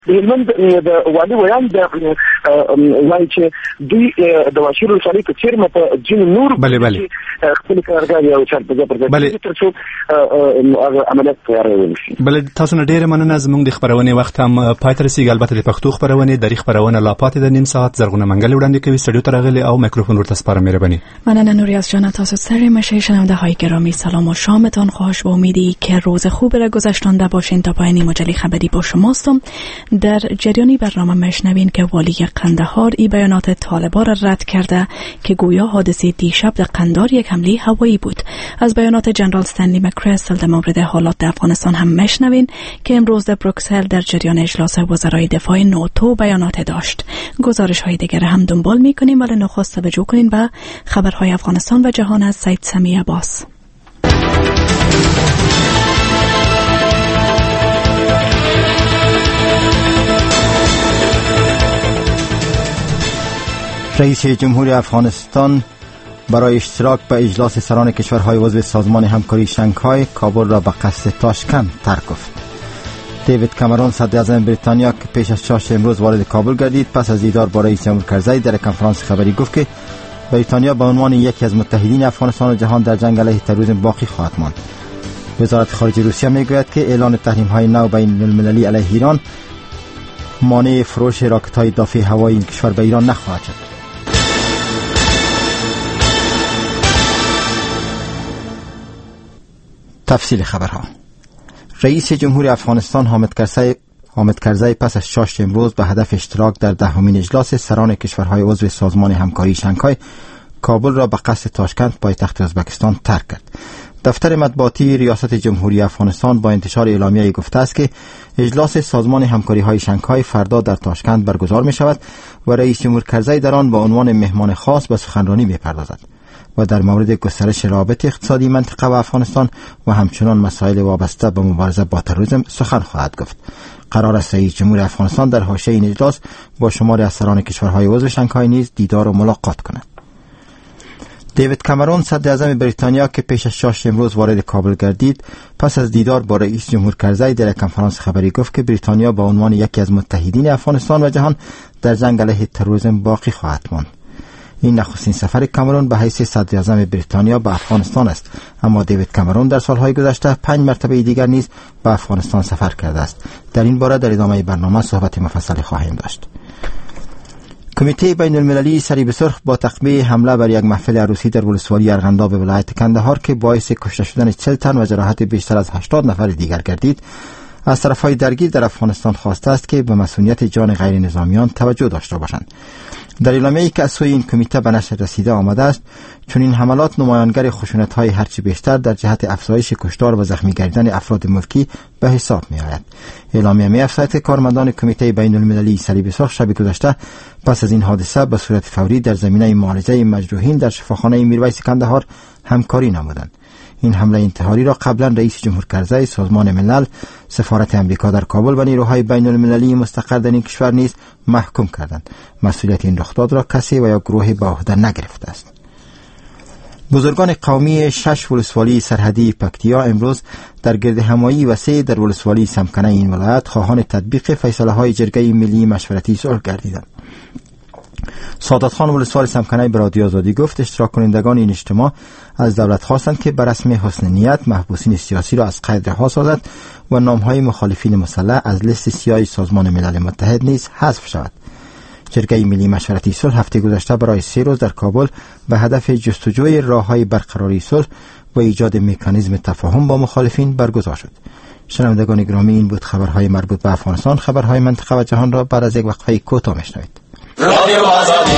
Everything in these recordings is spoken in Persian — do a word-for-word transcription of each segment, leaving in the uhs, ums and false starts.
هلمند د والي ویان د وایي چې دوی د واشیر ولسوالۍ په څیر مته جن نور بله بله خپل کارګر یو چل په ځای بله تر څو عملیات تیارول شي. بله تاسو نه ډیره مننه. زموږ د خبرونې وخت هم پای ته رسیږي. البته د پښتو خبرونې د خبرونه لا پاتې د نیم ساعت زرغونه منګل وړاندې کوي. استودیو ته راغلي او میکروفون ورته سپارم. مهرباني. مننه نوریاز جان. تاسو سره مشه شنونده های گرامی سلام و شامتان خوش. با امیدی که روز خوب را گذشتانده باشین. تا پایان مجله خبری با شماستم. در جریان برنامه مشنوین که والی قندهار ای بیانات طالبان را رد کرده که گویا حادثه دیشب در قندهار یک حمله هوایی بود. از بیانات جنرال استنلی مکریستل در مورد حالات در افغانستان هم مشنوین که امروز در بروکسل در جریان اجلاس وزرای دفاع ناتو بیانات داشت. گزارش های دیگر هم دنبال میکنیم، ولی نخست توجه کنین به خبرهای افغانستان و جهان از سید سمی عباس. رئیس جمهوری افغانستان برای اشتراک به اجلاس سران کشورهای عضو سازمان همکاری شانگهای کابل را به قصد تاشکند ترک گفت. دیوید کامرون صدر اعظم بریتانیا که پیش از چاشت امروز وارد کابل گردید، پس از دیدار با رئیس جمهور کرزی در کنفرانس خبری گفت که بریتانیا به عنوان یکی از متحدین افغانستان و جهان در جنگ علیه تروریسم باقی خواهد ماند. وزارت خارجه روسیه میگوید که اعلان تحریم‌های نو بین المللی علیه ایران مانع فروش راکت‌های دافع هوایی این کشور به ایران نخواهد شد. تفصیل خبرها. رئیس جمهوری افغانستان حامد کرزی حامد کرزی پس از چاشت امروز به هدف اشتراک در دهمین اجلاس سران کشورهای عضو سازمان همکاری شانگهای کابل را به قصد تاشکند پایتخت ازبکستان ترک کرد. دفتر مطبوعاتی ریاست جمهوری افغانستان با انتشار اعلامیه‌ای گفته است که اجلاس سازمان همکاری‌های شانگهای فردا در تاشکند برگزار می‌شود و رئیس جمهور کرزی در آن به عنوان مهمان خاص به سخنرانی می‌پردازد و در مورد گسترش روابط اقتصادی منطقه و افغانستان و همچنان مسائل وابسته به مبارزه با تروریسم سخن خواهد گفت. قرار است رئیس جمهور افغانستان در حاشیه این اجلاس با شماری از سران کشورهای عضو شانگهای نیز دیدار و ملاقات کند. دیوید کامرون صدر اعظم بریتانیا که پیش از چاشت امروز وارد کابل گردید، پس از دیدار با رئیس جمهور کرزی در کنفرانس خبری گفت که بریتانیا با عنوان یکی از متحدین افغانستان و جهان در جنگ علیه تروریسم باقی خواهد ماند. این نخستین سفر کامرون به حیث صدر اعظم بریتانیا به افغانستان است، اما دیوید کامرون در سالهای گذشته پنج مرتبه دیگر نیز به افغانستان سفر کرده است. در این باره در ادامه برنامه صحبت مفصلی خواهیم داشت. کمیته بین المللی سری به سرخ با تقبیه حمله بر یک محفل عروسی در ولسوالی ارغنداب ولایت کندهار که باعث کشته شدن چهل تن و جراحت بیشتر از هشتاد نفر دیگر گردید، از طرفهای درگیر در افغانستان خواسته است که به مسئولیت جان غیر نظامیان توجه داشته باشند. در اعلامیه‌ای که از سوی این کمیته به نشر رسیده آمده است، چون این حملات نمایانگر خشونت‌های هرچی بیشتر در جهت افزایش کشتار و زخمی گردیدن افراد ملکی به حساب می‌آید. اعلامیه می‌افزاید که کارمندان کمیته بین المللی صلیب سرخ شب گذشته پس از این حادثه به صورت فوری در زمینه معالجه مجروحین در شفاخانه میرویس کندهار همکاری نمودند. این حمله انتحاری را قبلا رئیس جمهور کرزی، سازمان ملل، سفارت امریکا در کابل و نیروهای بین المللی مستقر در این کشور نیز محکوم کردند. مسئولیت این رخداد را کسی و یا گروهی به عهده نگرفته است. بزرگان قومی شش ولسوالی سرحدی پکتیا امروز در گرد همایی وسیع در ولسوالی سمکنه این ولایت خواهان تطبیق فیصله‌های جرگه ملی مشورتی صلح گردیدند. سعادت خان ولسوال سمکنه به رادیو آزادی گفت اشتراک کنندگان این اجتماع از دولت خواستند که بر رسم حسن نیت محبوسین سیاسی را از قید رها سازد و نامهای مخالفین مسلح از لیست سیاه سازمان ملل متحد نیز حذف شود. جرگه ملی مشورتی صلح هفته گذشته برای سه روز در کابل به هدف جستجوی راههای برقراری صلح و ایجاد مکانیزم تفاهم با مخالفین برگزار شد. شنوندگان گرامی، این بود خبرهای مربوط به افغانستان. خبرهای منطقه و جهان را بعد از یک وقفه کوتاه میشنوید. رادیو آزادی.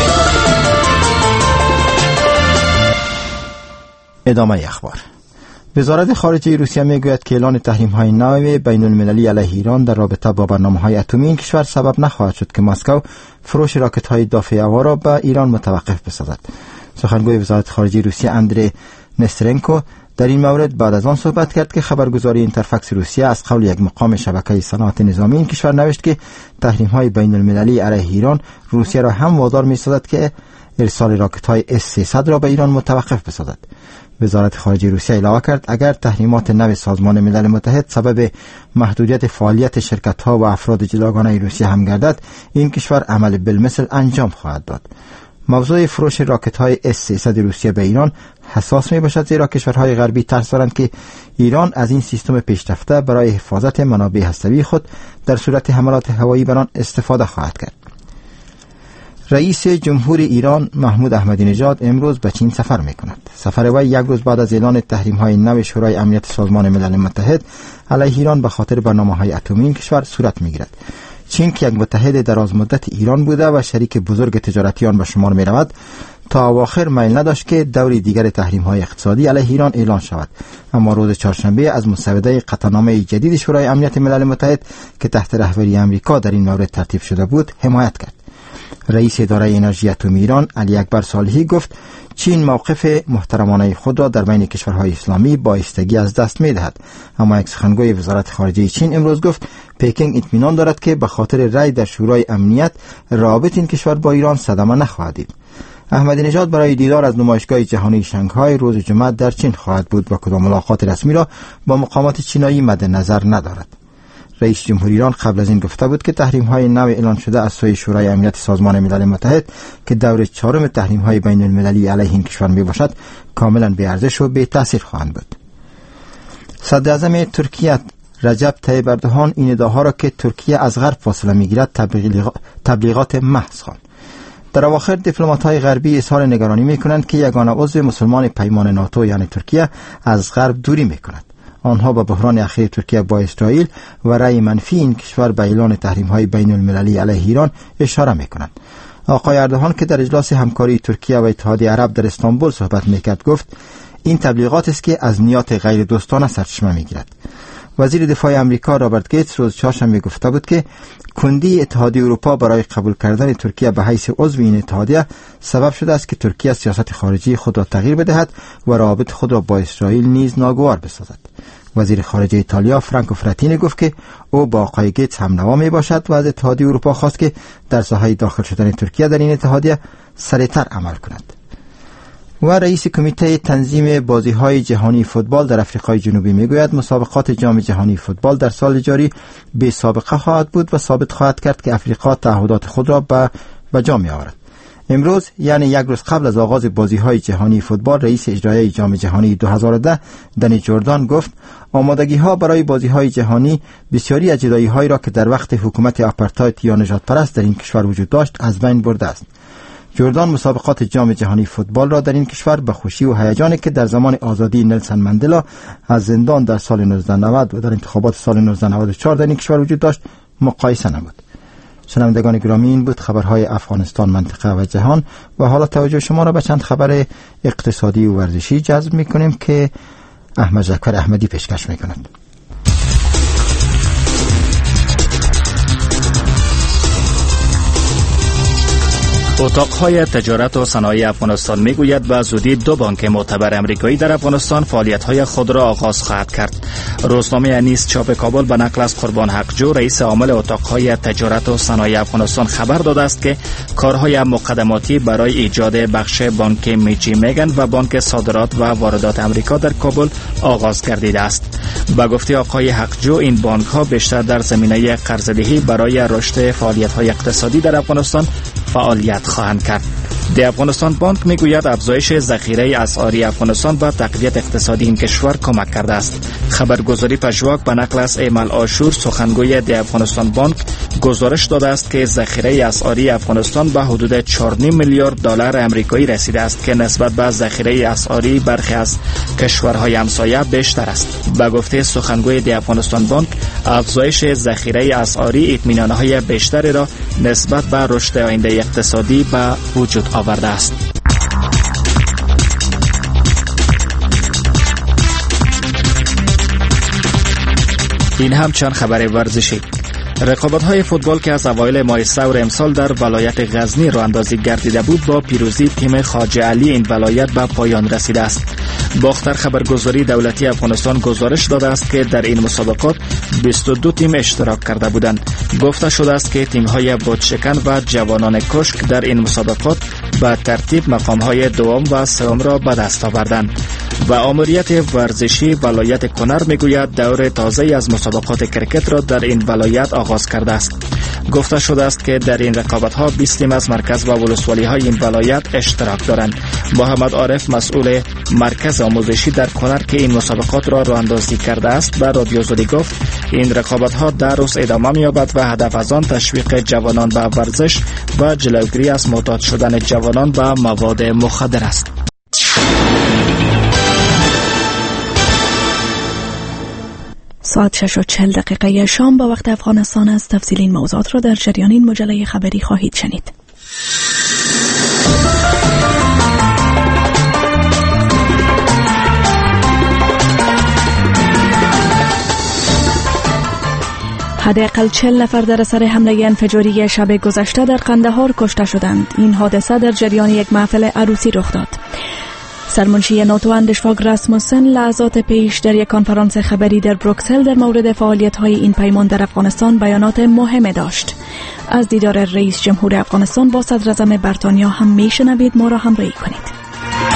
ادامه اخبار. وزارت خارجه روسیه میگوید که اعلان تحریم‌های نو بین المللی علیه ایران در رابطه با برنامه‌های اتمی این کشور سبب نخواهد شد که مسکو فروش راکت‌های دافع هوا را به ایران متوقف بسازد. سخنگوی وزارت خارجه روسیه اندری نسترنکو در این مورد بعد از آن صحبت کرد که خبرگزاری اینترفکس روسیه از قول یک مقام شبکه صنعت نظامی این کشور نوشت که تحریم‌های بین المللی علیه ایران روسیه را هم وادار می‌سازد که ارسال راکت‌های اس سیصد را به ایران متوقف بسازد. وزارت خارجه روسیه علاوه کرد اگر تحریمات نو سازمان ملل متحد سبب محدودیت فعالیت شرکت‌ها و افراد جداگانه روسیه هم گردد، این کشور عمل بالمثل انجام خواهد داد. موضوع فروش راکت‌های اس سیصد روسیه به ایران حساس می باشد، زیرا کشورهای غربی ترس دارند که ایران از این سیستم پیشرفته برای حفاظت منابع هسته‌ای خود در صورت حملات هوایی بر آن استفاده خواهد کرد. رئیس جمهور ایران محمود احمدی نژاد امروز به چین سفر می کند. سفر وی یک روز بعد از اعلان تحریم‌های نو شورای امنیت سازمان ملل متحد علیه ایران به خاطر برنامه‌های اتمی این کشور صورت می‌گیرد. چین که یک متحد دراز مدت ایران بوده و شریک بزرگ تجارتی آن به شمار می رود، تا اواخر میل نداشت که دوری دیگر تحریم‌های اقتصادی علیه ایران اعلان شود، اما روز چهارشنبه از مسوده قطعنامه جدید شورای امنیت ملل متحد که تحت رهبری آمریکا در این مورد ترتیب شده بود حمایت کرد. رئیس اداره انرژی اتمی ایران علی اکبر صالحی گفت چین موقف محترمانه خود را در بین کشورهای اسلامی با ایستگی از دست می دهد، اما یک سخنگوی وزارت خارجه چین امروز گفت پکینگ اطمینان دارد که به خاطر رأی در شورای امنیت روابط این کشور با ایران صدمه نخواهد دید. احمدی نژاد برای دیدار از نمایشگاه جهانی شانگهای روز جمعه در چین خواهد بود و کدام ملاقات رسمی را با مقامات چینایی مد نظر ندارد. رئیس جمهور ایران قبل از این گفته بود که تحریم‌های نو اعلان شده از سوی شورای امنیت سازمان ملل متحد که دور چهارم تحریم‌های بین المللی علیه این کشور میباشد کاملا بی ارزش و بی تاثیر خواهند بود. صدر اعظم ترکیه رجب طیب اردوغان این ادعاها را که ترکیه از غرب فاصله میگیرد تبلیغات محض خواند. در اواخر دیپلمات‌های غربی اظهار نگرانی می‌کنند که یگانه عضو مسلمان پیمان ناتو یعنی ترکیه از غرب دوری می‌کند. آنها با بحران اخیر ترکیه با اسرائیل و رأی منفی این کشور به اعلان تحریم‌های بین المللی علیه ایران اشاره می‌کنند. آقای اردوغان که در اجلاس همکاری ترکیه و اتحادیه عرب در استانبول صحبت می‌کرد گفت این تبلیغات است که از نیات غیر دوستانه سرچشمه می‌گیرد. وزیر دفاع آمریکا رابرت گیتس روز چهارشنبه گفته بود که کندی اتحادیه اروپا برای قبول کردن ترکیه به حیث عضو این اتحادیه سبب شده است که ترکیه سیاست خارجی خود را تغییر بدهد و روابط خود را با اسرائیل نیز ناگوار بسازد. وزیر خارجه ایتالیا فرانکو فراتینی گفت که او با آقای گیتس هم نوا می باشد و از اتحادیه اروپا خواست که در ساحه داخل شدن ترکیه در این اتحادیه سریعتر عمل کند. و رئیس کمیته تنظیم بازی‌های جهانی فوتبال در آفریقای جنوبی میگوید مسابقات جام جهانی فوتبال در سال جاری بی سابقه خواهد بود و ثابت خواهد کرد که آفریقا تعهدات خود را به به جا می‌آورد. امروز یعنی یک روز قبل از آغاز بازی‌های جهانی فوتبال رئیس اجرایی جام جهانی دو هزار و ده دنی جردان گفت آمادگی‌ها برای بازی‌های جهانی بسیاری از جدایی‌هایی را که در وقت حکومت آپارتاید یا نژاد پرست در این کشور وجود داشت از بین برده است. جردان مسابقات جام جهانی فوتبال را در این کشور به خوشی و هیجانی که در زمان آزادی نلسون ماندلا از زندان در سال نوزده نود و در انتخابات سال نوزده نود و چهار در این کشور وجود داشت مقایسه نمود. شنوندگان گرامی، این بود خبرهای افغانستان، منطقه و جهان و حالا توجه شما را به چند خبر اقتصادی و ورزشی جذب می‌کنیم که احمد جعفر احمدی پیشکش می‌کند. اتاق‌های تجارت و صنایع افغانستان میگوید به زودی دو بانک معتبر امریکایی در افغانستان فعالیت‌های خود را آغاز خواهد کرد. روزنامه انیس چاپ کابل به نقل از قربان حقجو رئیس عامل اتاق‌های تجارت و صنایع افغانستان خبر داده است که کارهای مقدماتی برای ایجاد بخش بانک میجی میگن و بانک صادرات و واردات امریکا در کابل آغاز گردیده است. با گفته آقای حقجو این بانک‌ها بیشتر در زمینه قرضه‌دهی برای رشد فعالیت‌های اقتصادی در افغانستان فعالیت خواهند کرد. د افغانستان بانک میگوید افزایش ذخیره اسعاری افغانستان به تقویت اقتصادی این کشور کمک کرده است. خبرگزاری پژواک به نقل از ایمل آشور سخنگوی د افغانستان بانک گزارش داده است که ذخیره اسعاری افغانستان به حدود چهار و نیم میلیارد دلار آمریکایی رسیده است که نسبت به ذخیره اسعاری برخی از کشورهای همسایه بیشتر است. به گفته سخنگوی د افغانستان بانک افزایش ذخیره اسعاری اطمینان‌های بیشتری را نسبت به رشد آینده اقتصادی به وجود آورده است. این هم چند خبر ورزشی. رقابت‌های فوتبال که از اوایل ماه سور امسال در ولایت غزنی راه اندازی گردیده بود با پیروزی تیم خواجه علی این ولایت به پایان رسیده است. باختر خبرگزاری دولتی افغانستان گزارش داده است که در این مسابقات بیست و دو تیم اشتراک کرده بودند. گفته شده است که تیم‌های بادشکن و جوانان کشک در این مسابقات به ترتیب مقام‌های دوم و سوم را به دست آوردند. و آمریت ورزشی ولایت کنر میگوید دور تازه از مسابقات کرکت را در این ولایت آغاز کرده است. گفته شده است که در این رقابت‌ها بیست تیم از مرکز و ولسوالی‌های این ولایت اشتراک دارند. محمد عارف مسئول مرکز آموزشی در کنر که این مسابقات را راه اندازی کرده است به رادیو زودی گفت این رقابت‌ها در روز ادامه می‌یابد و هدف از آن تشویق جوانان به ورزش و جلوگیری از معتاد شدن جوانان به مواد مخدر است. ساعت شش و چهل دقیقه شام با وقت افغانستان است. تفصیل این موضوعات را در جریان این مجله خبری خواهید شنید. حداقل چهل نفر در اثر حمله انفجاری شب گذشته در قندهار کشته شدند. این حادثه در جریان یک محفل عروسی رخ داد. سرمنشی ناتو اندشفاگ راسموسن لحظات پیش در یک کنفرانس خبری در بروکسل در مورد فعالیت‌های این پیمان در افغانستان بیانات مهمی داشت. از دیدار رئیس جمهور افغانستان با صدر اعظم بریتانیا هم میشنوید. ما را همراهی کنید.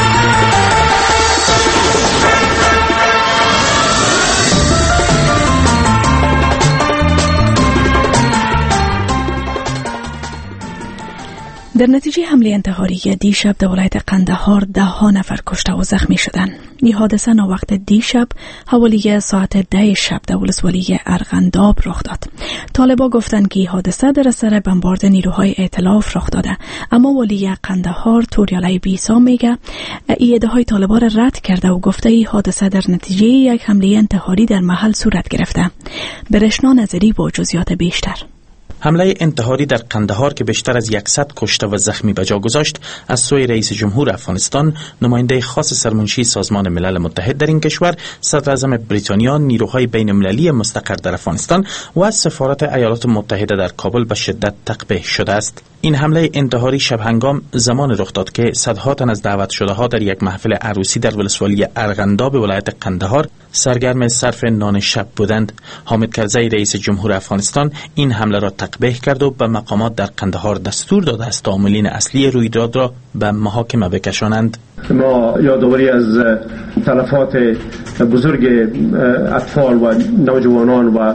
در نتیجه حمله انتحاری دیشب در ولایت قندهار ده ها نفر کشته و زخمی شدند. این حادثه ناوقت دیشب حوالی ساعت ده شب در ولسوالی ارغنداب رخ داد. طالبا گفتند که این حادثه در اثر بمبارد نیروهای ائتلاف رخ داده، اما ولی قندهار توریالی بیسا میگه این ادعای طالبا را رد کرده و گفته این حادثه در نتیجه یک حمله انتحاری در محل صورت گرفته. برشنا نظری با جزئیات بیشتر. حمله انتحاری در قندهار که بیشتر از صد کشته و زخمی به جا گذاشت از سوی رئیس جمهور افغانستان، نماینده خاص سرمنشی سازمان ملل متحد در این کشور، صدر اعظم بریتانیا، نیروهای بین المللی مستقر در افغانستان و از سفارت ایالات متحده در کابل به شدت تقبیح شده است. این حمله انتحاری شب هنگام زمان رخ داد که صدها تن از دعوت شده ها در یک محفل عروسی در ولسوالی ارغنداب ولایت قندهار سرگرم صرف نان شب بودند. حامد کرزی رئیس جمهور افغانستان این حمله را تقبیح کرد و به مقامات در قندهار دستور داده است تا عاملین اصلی رویداد را به محاکمه بکشانند. ما یادآوری از تلفات بزرگ اطفال و نوجوانان و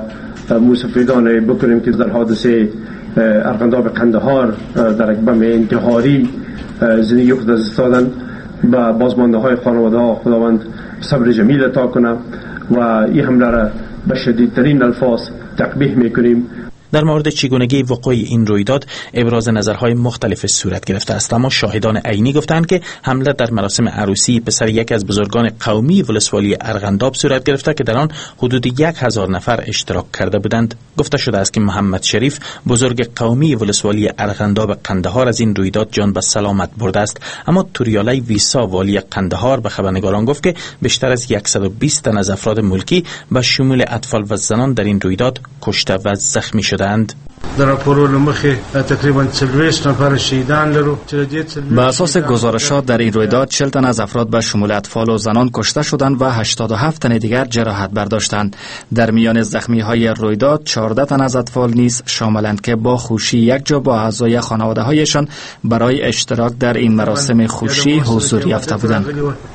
مستفیدان بکنیم که در حادثه ارغنداب قندهار در یک بم انتحاری زندگی خود از استادن. با بازمانده های خانواده ها خداوند صبر جمیل عطا کنه و این حمله را به شدیدترین الفاظ تقبیح میکنیم. در مورد چگونگی وقوع این رویداد ابراز نظرهای مختلف صورت گرفته است، اما شاهدان عینی گفتند که حمله در مراسم عروسی پسر یکی از بزرگان قومی ولسوالی ارغنداب صورت گرفته که در آن حدود یک هزار نفر اشتراک کرده بودند. گفته شده است که محمد شریف بزرگ قومی ولسوالی ارغنداب قندهار از این رویداد جان به سلامت برده است، اما توریالی ویسا والی قندهار به خبرنگاران گفت که بیشتر از صد و بیست تن از افراد ملکی به شمول اطفال و زنان در این رویداد کشته و زخمی شده اند. در راپورونو مخه تقریبا چهل نفر شهیدان لرو. به اساس گزارشات در این رویداد چهل تن از افراد به شمول اطفال و زنان کشته شدند و هشتاد و هفت تن دیگر جراحت برداشتند. در میان زخمی های رویداد چهارده تن از اطفال نیز شاملند که با خوشی یک جا با اعضای خانواده هایشان برای اشتراک در این مراسم خوشی حضور یافته بودند.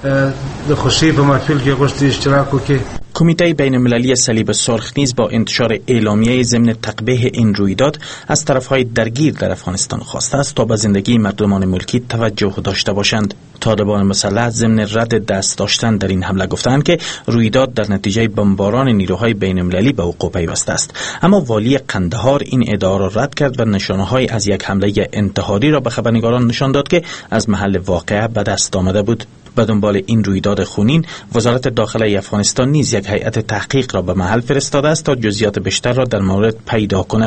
در خوشی به محفل که گشت اشتراک وکړي. کمیته بین المللی صلیب سرخ نیز با انتشار اعلامیه ضمن تقبیح این رویداد از طرفهای درگیر در افغانستان خواسته است تا به زندگی مردمان ملکی توجه داشته باشند. طالبان مسلح ضمن رد دست داشتن در این حمله گفتند که رویداد در نتیجه بمباران نیروهای بین المللی به وقوع پیوسته است، اما والی قندهار این ادعا را رد کرد و نشانه‌های از یک حمله انتحاری را به خبرنگاران نشان داد که از محل واقعه به دست آمده بود. به دنبال این رویداد خونین، وزارت داخله افغانستان نیز یک هیئت تحقیق را به محل فرستاده است تا جزئیات بیشتر را در مورد پیدا کند.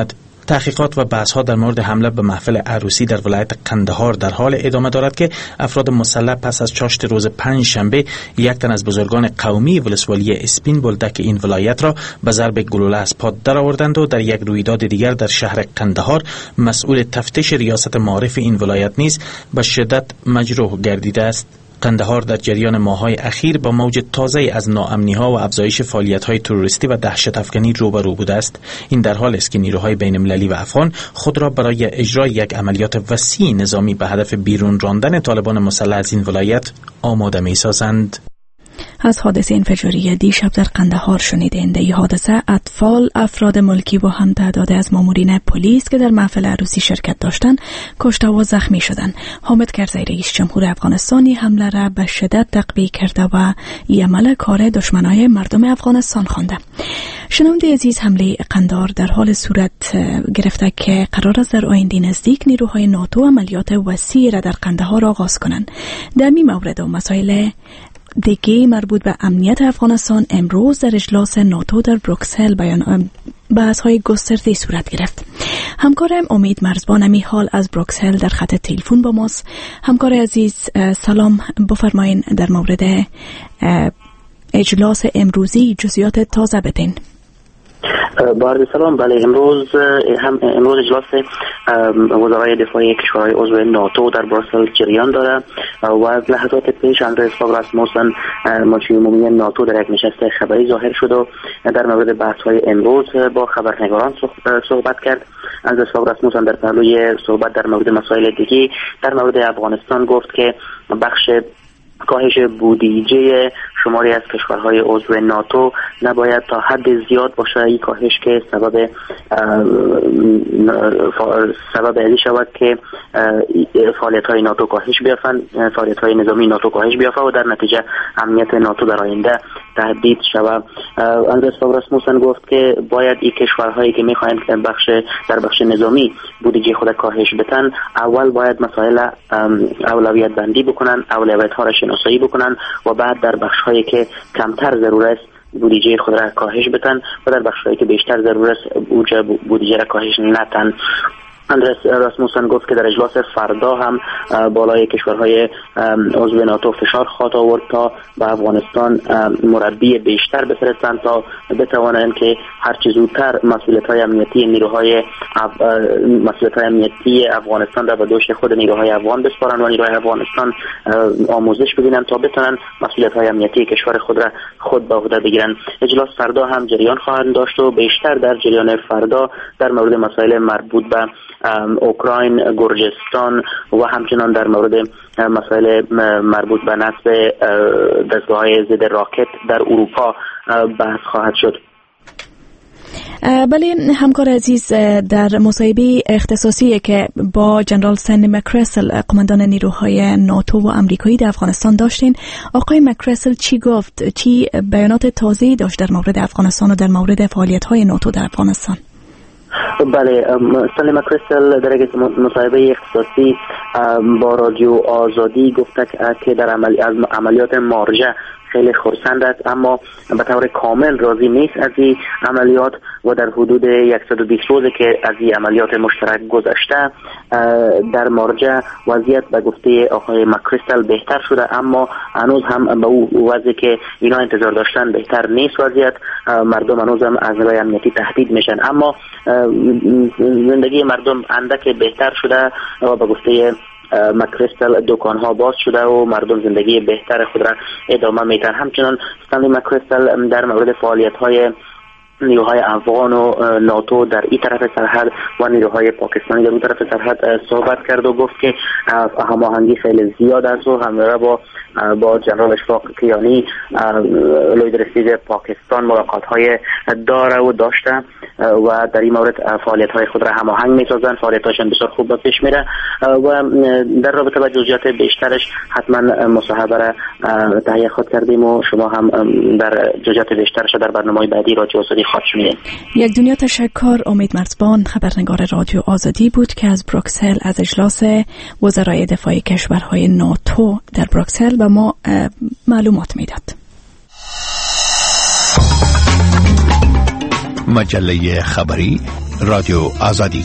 تحقیقات و بحث‌ها در مورد حمله به محفل عروسی در ولایت قندهار در حال ادامه دارد که افراد مسلح پس از چاشت روز پنج شنبه یک تن از بزرگان قومی ولسوالی اسپین بولدک این ولایت را به ضرب گلوله از پا درآوردند و در یک رویداد دیگر در شهر قندهار مسئول تفتیش ریاست معارف این ولایت نیز به شدت مجروح گردیده است. قندهار در جریان ماه‌های اخیر با موج تازه از ناامنی‌ها و افزایش فعالیت‌های تروریستی و دهشت افکنی روبرو بوده است. این در حالی است که نیروهای بین‌المللی و افغان خود را برای اجرای یک عملیات وسیع نظامی به هدف بیرون راندن طالبان مسلح از این ولایت آماده می‌سازند. از حادثه انفجاری دیشب در قندهار شنیدین. در این حادثه اطفال، افراد ملکی و هم تعداد از مامورین پلیس که در محفل عروسی شرکت داشتند کشته و زخمی شدند. حامد کرزی رئیس جمهور افغانستان حمله را به شدت تقبیح کرده و این عمل کار دشمنای مردم افغانستان خوانده. شنونده عزیز، حمله قندهار در حال صورت گرفته که قرار است در آینده نزدیک نیروهای ناتو عملیات وسیع را در قندهار آغاز کنند. در این مورد و مسائل دیگه مربوط به امنیت افغانستان امروز در اجلاس ناتو در بروکسل بیان بحث‌های گسترده صورت گرفت. همکارم امید مرزبان امی حال از بروکسل در خط تلفن با ماست. همکار عزیز سلام، بفرمایین در مورد اجلاس امروزی جزئیات تازه بدین. با عرض سلام. بله، امروز هم امروز اجلاس وزرای دفاعی کشورهای عضو ناتو در بروکسل جریان داره و از لحظات پیش اندرس فاو راسموسن مشیر عمومی ناتو در یک نشست خبری ظاهر شد و در مورد بحث‌های امروز با خبرنگاران صحبت کرد. اندرس فاو راسموسن در پهلوی صحبت در مورد مسائل دیگه در مورد افغانستان گفت که بخش کاهش بودجه شماری از کشورهای عضو ناتو نباید تا حد زیاد باشه. این کاهش که سبب سبب ازی شود که فعالیت‌های ناتو کاهش بیافند، فعالیت‌های نظامی ناتو کاهش بیافته و در نتیجه امنیت ناتو در آینده تهدید شود. اندرس فاو راسموسن گفت که باید این کشورهایی که می‌خواهند که بخش در بخش نظامی بودجه خود کاهش بدن، اول باید مسائل اولویت بندی بکنن، اولویت‌ها را شناسایی بکنن و بعد در بخش‌هایی که کمتر ضرورت است بودجه خود را کاهش بدن و در بخش‌هایی که بیشتر ضرورت است بودجه را کاهش ندن. اندرس راسموسن گفت که در اجلاس فردا هم بالای کشورهای عضو ناتو فشار خواهد آورد تا به افغانستان مربی بیشتر بفرستند تا بتوانند که هر چه زودتر مسئولیت‌های امنیتی نیروهای مسئولیت‌های امنیتی افغانستان را به دوش خود نیروهای افغان بسپارند و نیروهای افغانستان آموزش ببینند تا بتوانند مسئولیت‌های امنیتی کشور خود را خود به عهده بگیرند. اجلاس فردا هم جریان خواهد داشت و بیشتر در جریان فردا در مورد مسائل مربوط به اوکراین، گرجستان و همچنان در مورد مسائل مربوط به نصب دستگاه‌های ضد راکت در اروپا بحث خواهد شد. بله همکار عزیز، در مصاحبه اختصاصی که با جنرال سندی مکرسل قماندان نیروهای ناتو و امریکایی در افغانستان داشتین، آقای مکرسل چی گفت؟ چی بیانات تازه‌ای داشت در مورد افغانستان و در مورد فعالیت‌های ناتو در افغانستان؟ بله، سندی مکرسل در یک مصاحبه اختصاصی با رادیو آزادی گفت که در عملی از عملیات مارجه خیلی خرسند است، اما به طور کامل راضی نیست از این عملیات و در حدود صد و بیست روزی که از این عملیات مشترک گذشته در مارجه وضعیت به گفته آقای مکرسل بهتر شده، اما هنوز هم به او وضعی که اینا انتظار داشتن بهتر نیست وضعیت. مردم هنوز هم از نظر امنیتی تهدید میشن، اما زندگی مردم اندک بهتر شده و به گفته مکرسل دکان ها باز شده و مردم زندگی بهتر خود را ادامه میدن. همچنان سندی مکرسل در مورد فعالیت های نیروهای افغان و ناتو در این طرف سرحد و نیروهای پاکستانی در اون طرف سرحد صحبت کرد و گفت که هماهنگی خیلی زیاد است و همراه با با جنرال اشفاق کیانی لوی رئیس پاکستان ملاقات های داره و داشته و در این مورد فعالیت های خود را هماهنگ می‌سازند. فعالیتاشون بسیار خوب پیش میره و در رابطه با جزئیات بیشترش حتما مصاحبه را تهیه خود کردیم و شما هم در جزئیات بیشترش در برنامه بعدی رادیو آزادی خواهید شنید. یک دنیا تشکر. امید مرزبان خبرنگار رادیو آزادی بود که از بروکسل از اجلاس وزرای دفاع کشورهای ناتو در بروکسل به ما معلومات میداد. مجله خبری رادیو آزادی.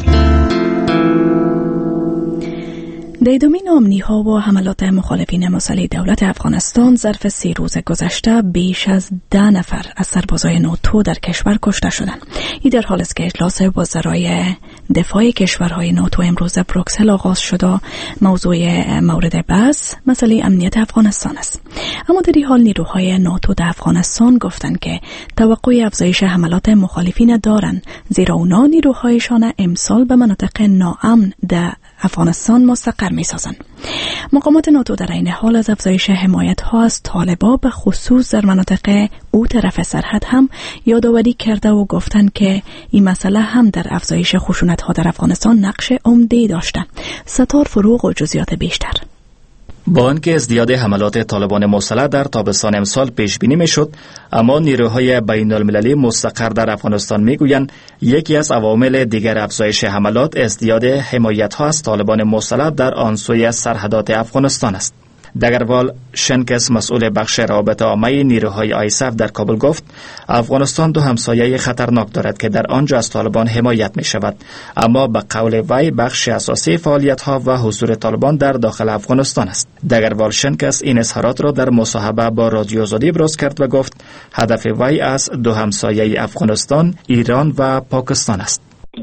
در ادامه نامنی‌ها و حملات مخالفین مسلح دولت افغانستان ظرف سه روز گذشته بیش از ده نفر از سربازای ناتو در کشور کشته شدند. این در حالی است که اجلاس وزرای دفاع کشورهای ناتو امروز بروکسل آغاز شده. موضوع مورد بحث مسئله امنیت افغانستان است. اما در این حال نیروهای ناتو در افغانستان گفتند که توقع افزایش حملات مخالفین دارند، زیرا اونا نیروهایشان امسال به مناطق ناامن در افغانستان مستقر می سازند. مقامات ناتو در این حال از افزایش حمایت ها از طالبان به خصوص در مناطق او طرف سرحد هم یادآوری کرده و گفتند که این مسئله هم در افزایش خشونت ها در افغانستان نقش عمده داشته. ستار فروغ و جزئیات بیشتر. با آنکه ازدیاد حملات طالبان مسلح در تابستان امسال پیش بینی میشد، اما نیروهای بین المللی مستقر در افغانستان میگویند یکی از عوامل دیگر افزایش حملات ازدیاد حمایت ها از طالبان مسلح در آن سوی سرحدات افغانستان است. دگروال شنکس مسئول بخش روابط عامه نیروهای آیسف در کابل گفت افغانستان دو همسایه خطرناک دارد که در آنجا از طالبان حمایت می شود، اما به قول وی بخش اساسی فعالیت ها و حضور طالبان در داخل افغانستان است. دگروال شنکس این اظهارات را در مصاحبه با رادیو آزادی ابراز کرد و گفت هدف وی از دو همسایه افغانستان ایران و پاکستان است.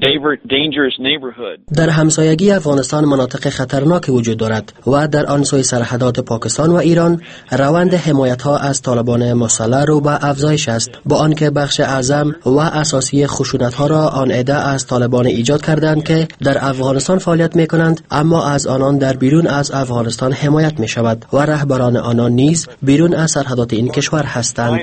در همسایگی افغانستان مناطق خطرناک وجود دارد و در آن سوی سرحدات پاکستان و ایران روند حمایت ها از طالبان مسلح رو به افزایش است، با آنکه بخش اعظم و اساسی خشونت ها را آن عده از طالبان ایجاد کردند که در افغانستان فعالیت می کنند، اما از آنان در بیرون از افغانستان حمایت می شود و رهبران آنان نیز بیرون از سرحدات این کشور هستند.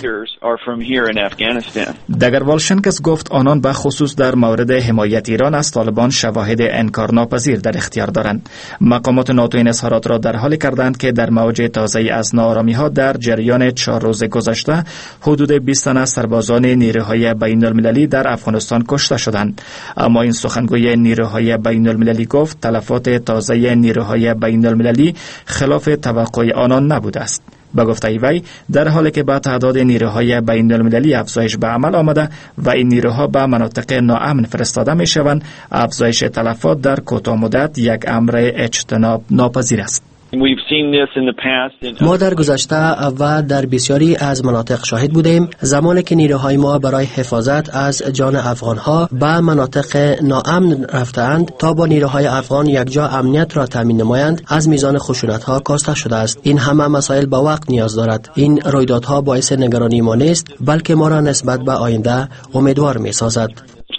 دگروال شنکس گفت آنان به خصوص در مورد حمایت ایران از طالبان شواهد انکارناپذیر در اختیار دارند. مقامات ناتو این اظهارات را در حالی کردند که در موج تازه از ناآرامی ها در جریان چهار روز گذشته حدود بیست تن از سربازان نیروهای بین المللی در افغانستان کشته شدند. اما این سخنگوی نیروهای بین المللی گفت تلفات تازه نیروهای بین المللی خلاف توقع آنان نبوده است. با گفته وی در حالی که با تعداد نیروهای بین المللی افزایش به عمل آمده و این نیروها به مناطق ناامن فرستاده می شوند، افزایش تلفات در کوتاه مدت یک امر اجتناب ناپذیر است. ما در گذشته و در بسیاری از مناطق شاهد بودیم زمانی که نیروهای ما برای حفاظت از جان افغانها به مناطق ناامن رفتند تا با نیروهای افغان یکجا امنیت را تامین نمایند، از میزان خشونت‌ها کاسته شده است. این همه مسائل با وقت نیاز دارد. این رویدادها باعث نگرانی ما نیست، بلکه ما را نسبت به آینده امیدوار می‌سازد.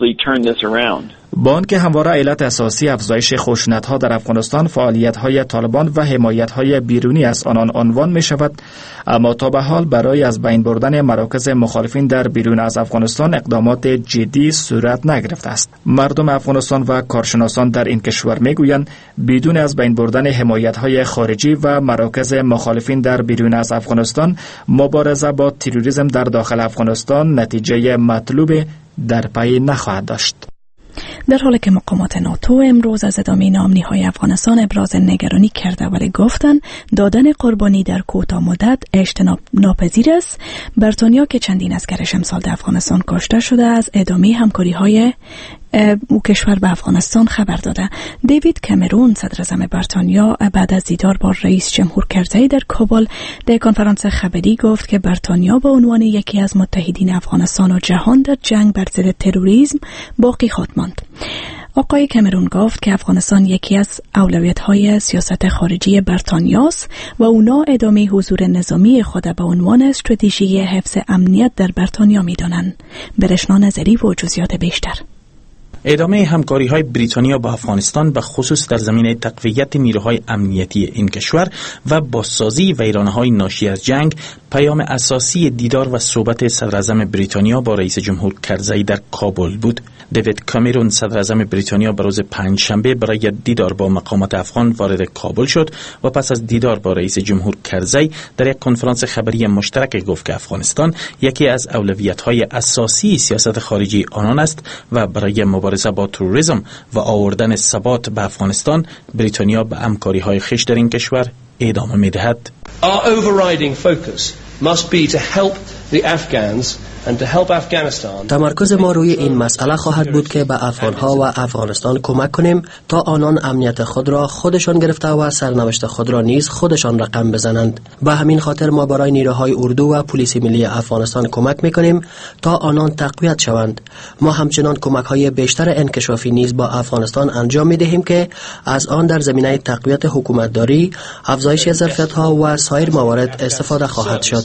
با آنکه همواره علت اساسی افزایش خشونت‌ها در افغانستان فعالیت‌های طالبان و حمایت‌های بیرونی از آنان عنوان می‌شود، اما تا به حال برای از بین بردن مراکز مخالفین در بیرون از افغانستان اقدامات جدی صورت نگرفته است. مردم افغانستان و کارشناسان در این کشور می‌گویند بدون از بین بردن حمایت‌های خارجی و مراکز مخالفین در بیرون از افغانستان مبارزه با تروریسم در داخل افغانستان نتیجه مطلوب در پی نخواهد داشت. در حالی که مقامات ناتو امروز از ادامه ناامنی‌های افغانستان ابراز نگرانی کرده ولی گفتند دادن قربانی در کوتاه مدت اجتناب ناپذیر است، بریتانیا که چندین اسکرش امسال در افغانستان کشته شده از ادامه همکاری‌های او کشور به افغانستان خبر داده. دیوید کامرون صدر اعظم بریتانیا بعد از دیدار با رئیس جمهور کرزی در کابل در کنفرانس خبری گفت که بریتانیا به عنوان یکی از متحدین افغانستان و جهان در جنگ بر ضد تروریسم باقی خواهد ماند. آقای کامرون گفت که افغانستان یکی از اولویت‌های سیاست خارجی بریتانیاست و اونا ادامه حضور نظامی خود به عنوان استراتژی حفظ امنیت در بریتانیا می‌دانند. برشنا نظری و جزئیات بیشتر. ادامه همکاری های بریتانیا با افغانستان به خصوص در زمینه تقویت نیروهای امنیتی این کشور و بازسازی ویرانه‌های ناشی از جنگ پیام اساسی دیدار و صحبت صدر اعظم بریتانیا با رئیس جمهور کرزی در کابل بود. دیوید کامرون صدر اعظم بریتانیا به روز پنجشنبه برای دیدار با مقامات افغان وارد کابل شد و پس از دیدار با رئیس جمهور کرزی در یک کنفرانس خبری مشترک گفت که افغانستان یکی از اولویت‌های اساسی سیاست خارجی آنان است و برای مبارزه با تروریسم و آوردن ثبات به افغانستان بریتانیا به همکاری‌های خویش در این کشور ادامه می‌دهد. Our overriding focus must be to help the Afghans تمرکز ما روی این مسئله خواهد بود که به افغانها و افغانستان کمک کنیم تا آنان امنیت خود را خودشان گرفته و سرنوشت خود را نیز خودشان رقم بزنند. به همین خاطر ما برای نیروهای اردو و پلیس ملی افغانستان کمک میکنیم تا آنان تقویت شوند. ما همچنان کمک های بیشتر انکشافی نیز با افغانستان انجام میدهیم که از آن در زمینه تقویت حکومتداری، افزایش ظرفیت ها و سایر موارد استفاده خواهد شد.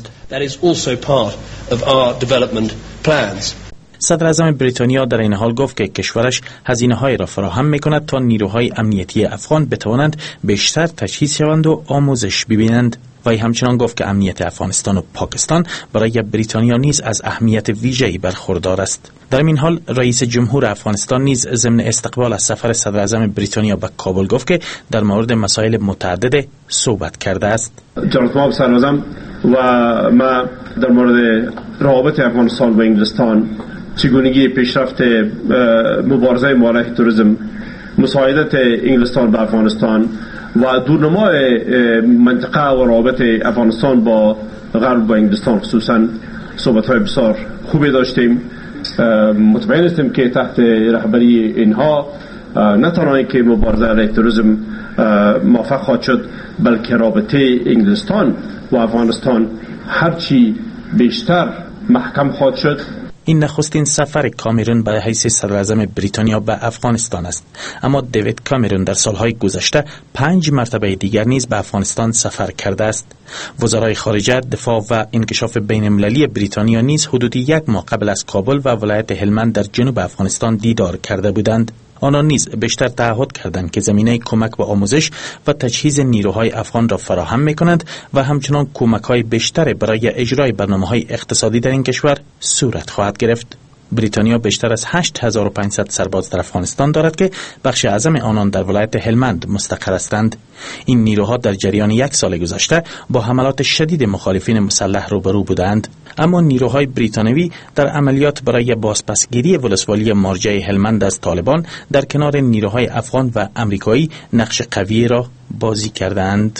صدر اعظم بریتانیا در این حال گفت که کشورش هزینه‌های را فراهم می‌کند تا نیروهای امنیتی افغان بتوانند بیشتر تجهیز شوند و آموزش ببینند. وی همچنان گفت که امنیت افغانستان و پاکستان برای بریتانیا نیز از اهمیت ویژه‌ای برخوردار است. در این حال رئیس جمهور افغانستان نیز ضمن استقبال از سفر صدر اعظم بریتانیا به کابل گفت که در مورد مسائل متعدد صحبت کرده است. جناب صدر اعظم و ما در مورد روابط افغانستان و انگلستان، چگونگی پیشرفت مبارزه علیه تروریسم، مساعدت انگلستان به افغانستان و دورنمای منطقه و روابط افغانستان با غرب و انگلستان خصوصا صحبت‌های بسیار خوبی داشتیم. مطمئن هستیم که تحت رهبری اینها نه تنها که مبارزه علیه تروریسم موفق خواهد شد، بلکه رابطه انگلستان و افغانستان هرچی بیشتر محکم خواهد شد. این نخستین سفر کامرون به حیث صدر اعظم بریتانیا به افغانستان است، اما دیوید کامرون در سالهای گذشته پنج مرتبه دیگر نیز به افغانستان سفر کرده است. وزرای خارجه، دفاع و انکشاف بین المللی بریتانیا نیز حدود یک ماه قبل از کابل و ولایت هلمند در جنوب افغانستان دیدار کرده بودند. آنان نیز بیشتر تعهد کردند که زمینه کمک و آموزش و تجهیز نیروهای افغان را فراهم می‌کنند و همچنان کمک‌های بیشتر برای اجرای برنامه‌های اقتصادی در این کشور صورت خواهد گرفت. بریتانیا بیشتر از هشت هزار و پانصد سرباز در افغانستان دارد که بخش اعظم آنان در ولایت هلمند مستقر هستند. این نیروها در جریان یک سال گذشته با حملات شدید مخالفین مسلح روبرو بودند، اما نیروهای بریتانیایی در عملیات برای بازپسگیری ولسوالی مارجه هلمند از طالبان در کنار نیروهای افغان و امریکایی نقش قوی را بازی کردند.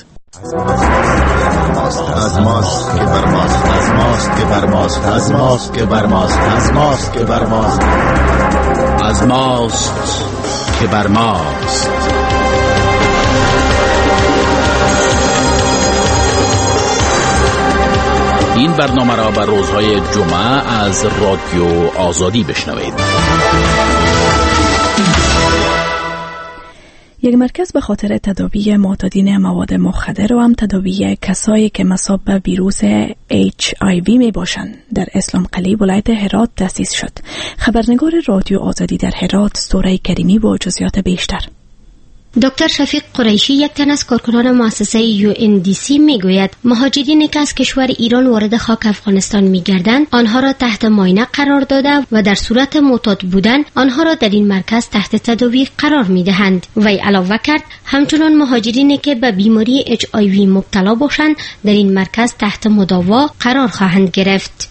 از ماست که بر ماست، از ماست که بر ماست، از ماست که بر ماست، از ماست که بر ماست، از ماست که بر ماست. این برنامه را بر روزهای جمعه از رادیو آزادی بشنوید. یک مرکز به خاطر تداوی معتادین مواد مخدر و هم تداوی کسایی که مصاب به ویروس اچ آی وی می باشند در اسلام قلی ولایت هرات تأسیس شد. خبرنگار رادیو آزادی در هرات سوره کریمی با جزئیات بیشتر. دکتر شفیق قریشی، یک تن از کارکنان مؤسسه یو ان دی سی، میگوید مهاجرینی که از کشور ایران وارد خاک افغانستان میگردند آنها را تحت معاینه قرار داده و در صورت معتاد بودن آنها را در این مرکز تحت تداوی قرار میدهند. وی علاوه کرد همچنان مهاجرینی که به بیماری اچ آی وی مبتلا باشند در این مرکز تحت مداوا قرار خواهند گرفت.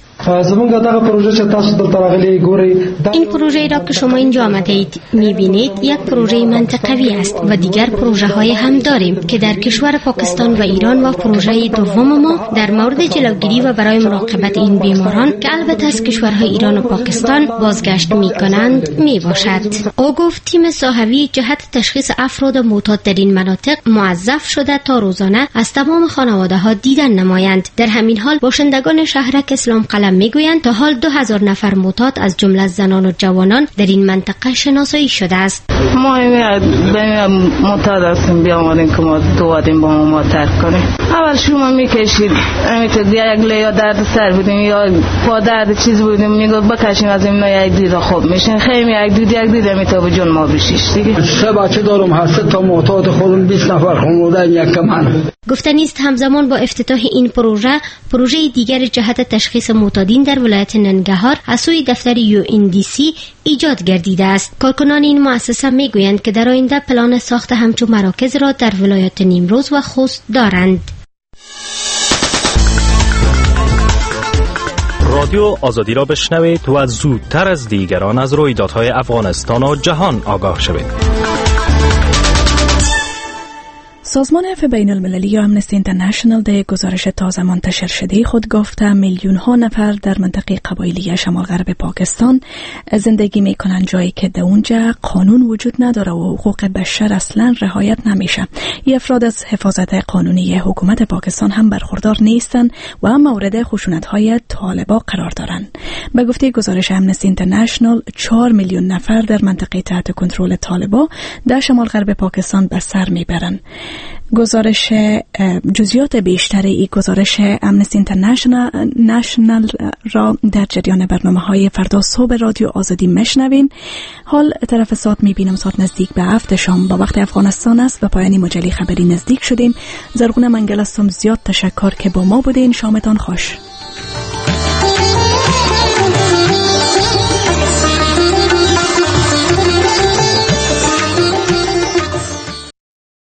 این پروژه را که شما اینجا آمده اید میبینید یک پروژه منطقوی است و دیگر پروژه های هم داریم که در کشور پاکستان و ایران، و پروژه دوم ما در مورد جلوگیری و برای مراقبت این بیماران که البته از کشورهای ایران و پاکستان بازگشت میکنند می باشد. او گفت تیم ساحوی جهت تشخیص افراد معتاد در این مناطق موظف شده تا روزانه از تمام خانواده ها دیدن نمایند. در همین حال باشندگان شهرک اسلام قلم میگویند تا حال دو هزار نفر معتاد از جمله زنان و جوانان در این منطقه شناسایی شده است. ما معتاد هستیم، بیامدیم که ما دوادیم با ما معتاد کنیم. اول شما میکشید امیت یک لیا درد سر بودیم یا پا درد چیز بودیم، میگو بکشیم از این یک دیده خوب میشین، خیلی یک دید یک دید امیت به جون ما بشیش دیگه. سه بچه دارم، هست تا معتاد خودم بیست نفر خانواده یک من. گفتنیست همزمان با افتتاح این پروژه، پروژه دیگر جهت تشخیص معتادین در ولایت ننگرهار از سوی دفتر یو ان دی سی ایجاد گردیده است. کارکنان این مؤسسه میگویند که در آینده پلان ساخت همچون مراکز را در ولایت نیمروز و خوست دارند. رادیو آزادی را بشنوید و زودتر از دیگران از رویدادهای افغانستان و جهان آگاه شوید. سازمان عفو بین المللی یا امنستی اینترنشنال در گزارش تازه منتشر شده خود گفته میلیون ها نفر در منطقه قبایلی شمال غرب پاکستان زندگی میکنند، جایی که در اونجا قانون وجود نداره و حقوق بشر اصلا رعایت نمیشه. این افراد از حفاظت قانونی حکومت پاکستان هم برخوردار نیستند و هم مورد خشونت های طالبا قرار دارند. به گفته گزارش امنستی اینترنشنال چهار میلیون نفر در منطقه تحت کنترل طالبا در شمال غرب پاکستان به سر میبرند. گزارش جزئیات بیشتر این گزارش امنستی اینترنشنال را در جریان برنامه‌های فردا صبح رادیو آزادی مشنوین. حال طرف ساعت میبینم ساعت نزدیک به هفت شام با وقت افغانستان است و پایانی مجله خبری نزدیک شدیم. زرغونه منگل هستم. زیاد تشکر که با ما بودین. شامتان خوش.